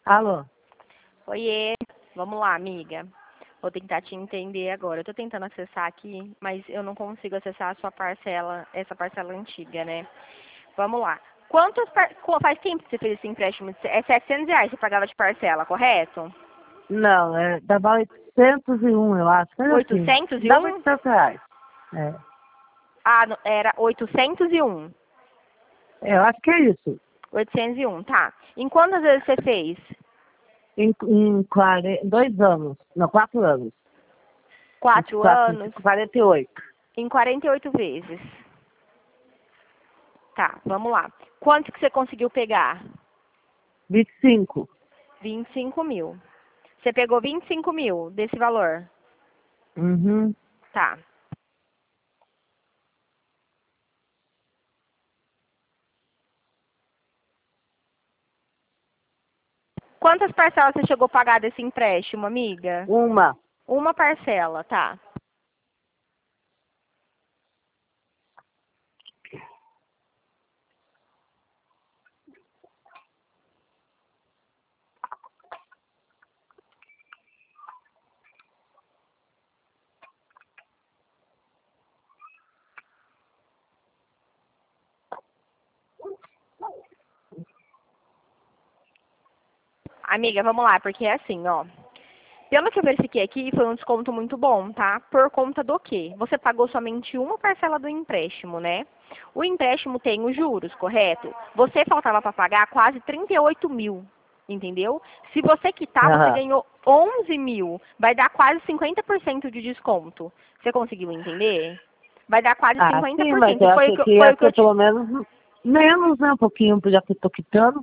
Alô? Oiê, vamos lá, amiga. Vou tentar te entender agora. Eu tô tentando acessar aqui, mas eu não consigo acessar a sua parcela, essa parcela antiga, né? Vamos lá. Faz tempo que você fez esse empréstimo? É R$ 700 que você pagava de parcela, correto? Não, dava 801, eu acho. Coisa assim. Dava 801? R$ 800. É. Ah, era 801. Eu acho que é isso. 801, tá. Em quantas vezes você fez? Em 2 anos. Não, 4 anos. 4 24, anos? 48. Em 48 vezes. Tá, vamos lá. Quanto que você conseguiu pegar? 25. 25 mil. Você pegou 25 mil desse valor? Uhum. Tá. Quantas parcelas você chegou a pagar desse empréstimo, amiga? Uma. Uma parcela, tá. Amiga, vamos lá, porque é assim, ó. Pelo que eu verifiquei aqui, foi um desconto muito bom, tá? Por conta do quê? Você pagou somente uma parcela do empréstimo, né? O empréstimo tem os juros, correto? Você faltava para pagar quase 38 mil, entendeu? Se você quitar, você Aham. ganhou 11 mil. Vai dar quase 50% de desconto. Você conseguiu entender? Vai dar quase Ah, sim, mas 50%. eu Foi o achei que, que foi ia o que eu ser te pelo menos menos, né? Um pouquinho, já que eu tô quitando.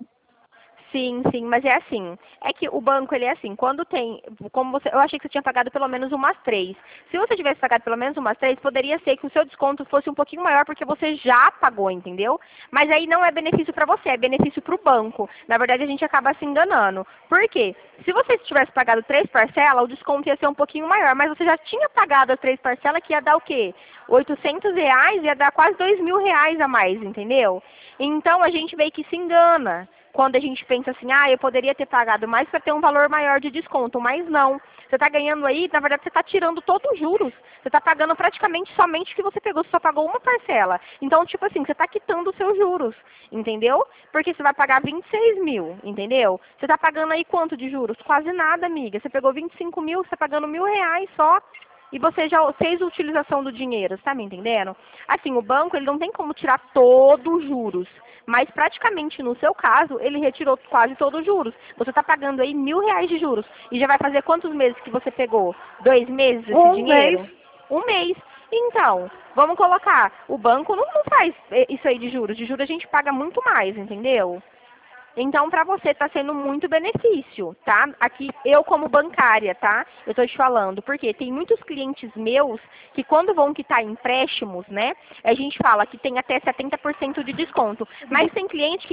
Sim, sim, mas é assim. É que o banco, ele é assim, quando tem, como você, eu achei que você tinha pagado pelo menos umas 3. Se você tivesse pagado pelo menos umas 3, poderia ser que o seu desconto fosse um pouquinho maior porque você já pagou, entendeu? Mas aí não é benefício para você, é benefício para o banco. Na verdade, a gente acaba se enganando. Por quê? Se você tivesse pagado 3 parcelas, o desconto ia ser um pouquinho maior, mas você já tinha pagado as 3 parcelas, que ia dar o quê? R$ 800, ia dar quase R$ 2.000 a mais, entendeu? Então, a gente meio que se engana quando a gente pensa assim, ah, eu poderia ter pagado mais para ter um valor maior de desconto, mas não. Você está ganhando aí, na verdade, você está tirando todos os juros. Você está pagando praticamente somente o que você pegou, você só pagou uma parcela. Então, tipo assim, você está quitando os seus juros, entendeu? Porque você vai pagar 26 mil, entendeu? Você está pagando aí quanto de juros? Quase nada, amiga. Você pegou 25 mil, você está pagando R$ 1.000 só. E você já fez a utilização do dinheiro, você tá me entendendo? Assim, o banco, ele não tem como tirar todos os juros. Mas praticamente no seu caso, ele retirou quase todos os juros. Você está pagando aí R$ 1.000 de juros. E já vai fazer quantos meses que você pegou? 2 meses esse Um mês. dinheiro? Um mês. Então, vamos colocar, o banco não faz isso aí de juros. De juros a gente paga muito mais, entendeu? Então, para você está sendo muito benefício, tá? Aqui, eu como bancária, tá? Eu estou te falando, porque tem muitos clientes meus que quando vão quitar empréstimos, né? A gente fala que tem até 70% de desconto. Mas tem cliente que